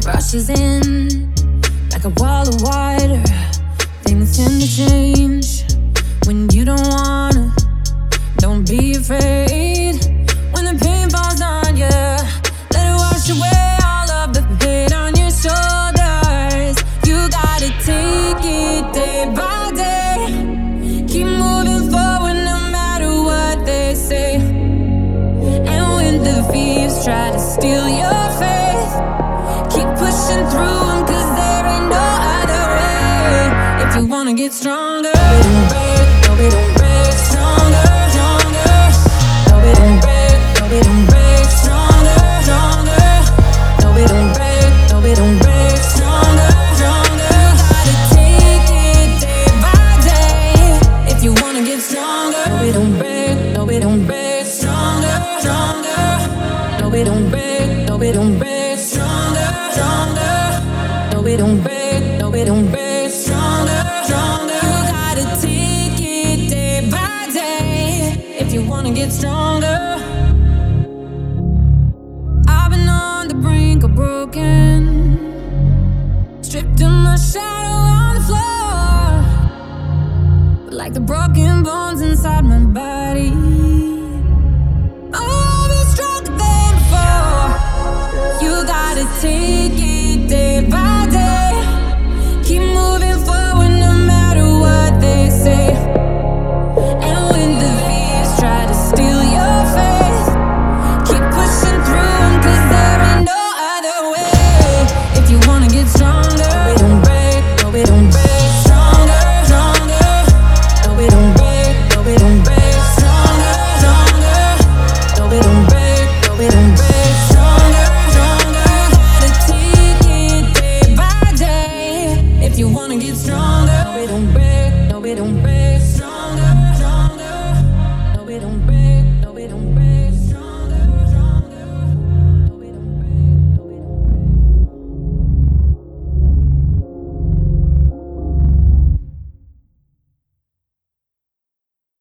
it rushes in like a wall of water. Things tend to change when you don't wanna. Don't be afraid when the pain falls on you. Let it wash away all of the pain on your shoulders. You gotta take it day by day. Keep moving forward no matter what they say. And when the thieves try to steal your faith, keep pushing through them, 'cause there ain't no other way. If you wanna get stronger, don't break, don't break, stronger, stronger. Don't break, don't break, stronger, stronger. Don't break, don't break, stronger, stronger. You gotta take it day by day if you wanna get stronger. Don't break, don't break, stronger, stronger. Don't break, don't break, stronger, stronger. Don't break, don't break, stronger, stronger. You gotta take it day by day if you wanna get stronger. I've been on the brink of broken, stripped of my shadow on the floor, but like the broken bones inside my body,